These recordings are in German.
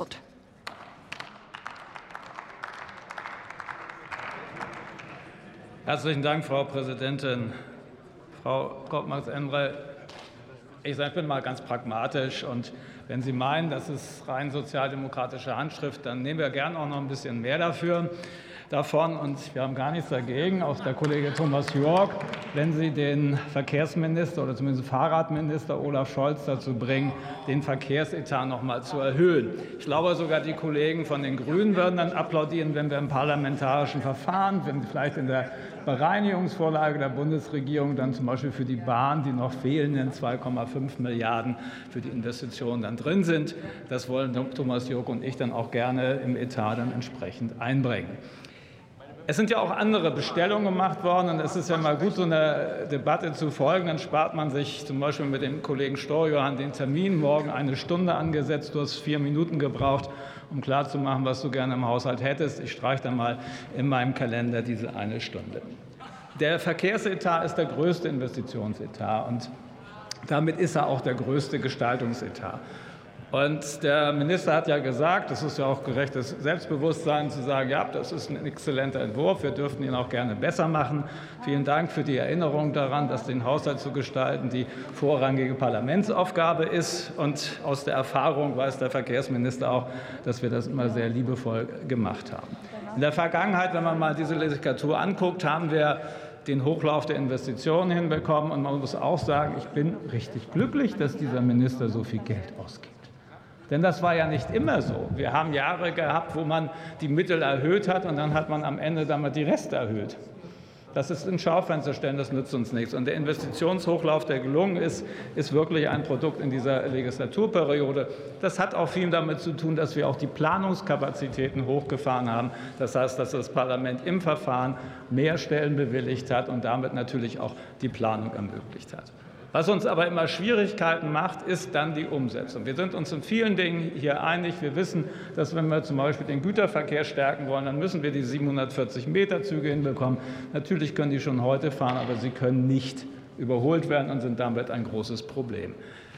Wort. Herzlichen Dank, Frau Präsidentin. Frau Koopmans-Emre, ich bin mal ganz pragmatisch. Und wenn Sie meinen, das ist rein sozialdemokratische Handschrift, dann nehmen wir gern auch noch ein bisschen mehr davon. Und wir haben gar nichts dagegen, auch der Kollege Thomas Jörg, wenn Sie den Verkehrsminister oder zumindest Fahrradminister Olaf Scholz dazu bringen, den Verkehrsetat noch mal zu erhöhen. Ich glaube, sogar die Kollegen von den Grünen würden dann applaudieren, wenn wir im parlamentarischen Verfahren, wenn vielleicht in der Bereinigungsvorlage der Bundesregierung dann zum Beispiel für die Bahn die noch fehlenden 2,5 Milliarden für die Investitionen dann drin sind. Das wollen Thomas Jörg und ich dann auch gerne im Etat dann entsprechend einbringen. Es sind ja auch andere Bestellungen gemacht worden, und es ist ja mal gut, so einer Debatte zu folgen. Dann spart man sich zum Beispiel mit dem Kollegen Storjohann den Termin, morgen 1 Stunde angesetzt. Du hast 4 Minuten gebraucht, um klarzumachen, was du gerne im Haushalt hättest. Ich streiche dann mal in meinem Kalender diese 1 Stunde. Der Verkehrsetat ist der größte Investitionsetat, und damit ist er auch der größte Gestaltungsetat. Und der Minister hat ja gesagt, das ist ja auch gerechtes Selbstbewusstsein, zu sagen, ja, das ist ein exzellenter Entwurf, wir dürften ihn auch gerne besser machen. Vielen Dank für die Erinnerung daran, dass den Haushalt zu gestalten die vorrangige Parlamentsaufgabe ist. Und aus der Erfahrung weiß der Verkehrsminister auch, dass wir das immer sehr liebevoll gemacht haben. In der Vergangenheit, wenn man mal diese Legislatur anguckt, haben wir den Hochlauf der Investitionen hinbekommen. Und man muss auch sagen, ich bin richtig glücklich, dass dieser Minister so viel Geld ausgibt. Denn das war ja nicht immer so. Wir haben Jahre gehabt, wo man die Mittel erhöht hat, und dann hat man am Ende damit die Reste erhöht. Das ist ein Schaufenster stellen, das nützt uns nichts. Und der Investitionshochlauf, der gelungen ist, ist wirklich ein Produkt in dieser Legislaturperiode. Das hat auch viel damit zu tun, dass wir auch die Planungskapazitäten hochgefahren haben. Das heißt, dass das Parlament im Verfahren mehr Stellen bewilligt hat und damit natürlich auch die Planung ermöglicht hat. Was uns aber immer Schwierigkeiten macht, ist dann die Umsetzung. Wir sind uns in vielen Dingen hier einig. Wir wissen, dass wenn wir zum Beispiel den Güterverkehr stärken wollen, dann müssen wir die 740-Meter-Züge hinbekommen. Natürlich können die schon heute fahren, aber sie können nicht überholt werden und sind damit ein großes Problem.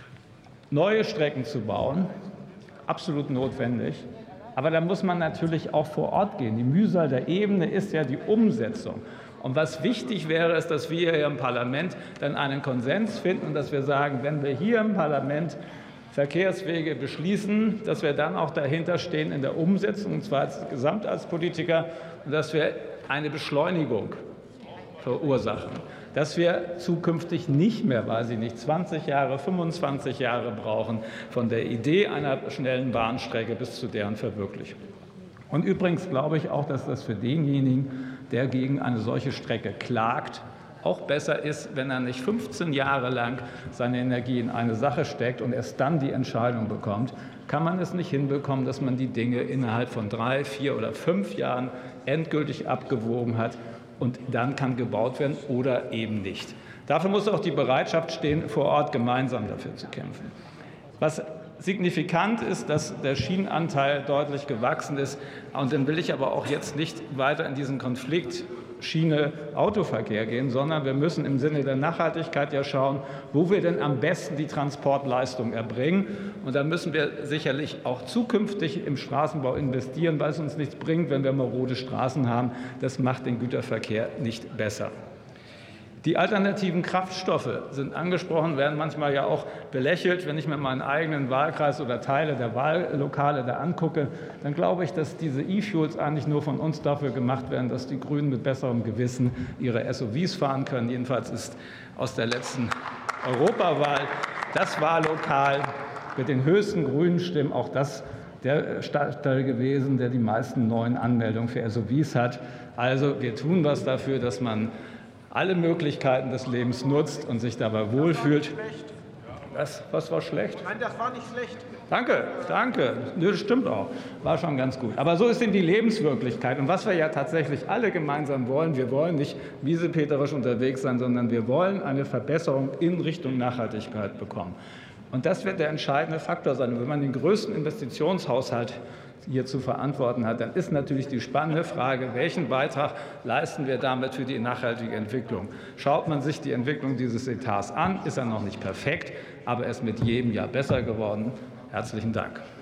Neue Strecken zu bauen, absolut notwendig. Aber da muss man natürlich auch vor Ort gehen. Die Mühsal der Ebene ist ja die Umsetzung. Und was wichtig wäre, ist, dass wir hier im Parlament dann einen Konsens finden und dass wir sagen, wenn wir hier im Parlament Verkehrswege beschließen, dass wir dann auch dahinter stehen in der Umsetzung, und zwar gesamt als Politiker, und dass wir eine Beschleunigung verursachen. Dass wir zukünftig nicht mehr, weiß ich nicht, 20 Jahre, 25 Jahre brauchen von der Idee einer schnellen Bahnstrecke bis zu deren Verwirklichung. Und übrigens glaube ich auch, dass das für denjenigen, der gegen eine solche Strecke klagt, auch besser ist, wenn er nicht 15 Jahre lang seine Energie in eine Sache steckt und erst dann die Entscheidung bekommt. Kann man es nicht hinbekommen, dass man die Dinge innerhalb von 3, 4 oder 5 Jahren endgültig abgewogen hat, und dann kann gebaut werden oder eben nicht. Dafür muss auch die Bereitschaft stehen, vor Ort gemeinsam dafür zu kämpfen. Was signifikant ist, dass der Schienenanteil deutlich gewachsen ist. Und dann will ich aber auch jetzt nicht weiter in diesen Konflikt Schiene-Autoverkehr gehen, sondern wir müssen im Sinne der Nachhaltigkeit ja schauen, wo wir denn am besten die Transportleistung erbringen. Und da müssen wir sicherlich auch zukünftig im Straßenbau investieren, weil es uns nichts bringt, wenn wir marode Straßen haben. Das macht den Güterverkehr nicht besser. Die alternativen Kraftstoffe sind angesprochen, werden manchmal ja auch belächelt. Wenn ich mir meinen eigenen Wahlkreis oder Teile der Wahllokale da angucke, dann glaube ich, dass diese E-Fuels eigentlich nur von uns dafür gemacht werden, dass die Grünen mit besserem Gewissen ihre SUVs fahren können. Jedenfalls ist aus der letzten Europawahl das Wahllokal mit den höchsten grünen Stimmen auch das der Stadtteil gewesen, der die meisten neuen Anmeldungen für SUVs hat. Also wir tun was dafür, dass man alle Möglichkeiten des Lebens nutzt und sich dabei wohlfühlt. Was war schlecht? Nein, das war nicht schlecht. Danke. Das stimmt auch. War schon ganz gut. Aber so ist eben die Lebenswirklichkeit. Und was wir ja tatsächlich alle gemeinsam wollen, wir wollen nicht miesepeterisch unterwegs sein, sondern wir wollen eine Verbesserung in Richtung Nachhaltigkeit bekommen. Und das wird der entscheidende Faktor sein. Und wenn man den größten Investitionshaushalt hier zu verantworten hat, dann ist natürlich die spannende Frage, welchen Beitrag leisten wir damit für die nachhaltige Entwicklung? Schaut man sich die Entwicklung dieses Etats an, ist er noch nicht perfekt, aber er ist mit jedem Jahr besser geworden. Herzlichen Dank.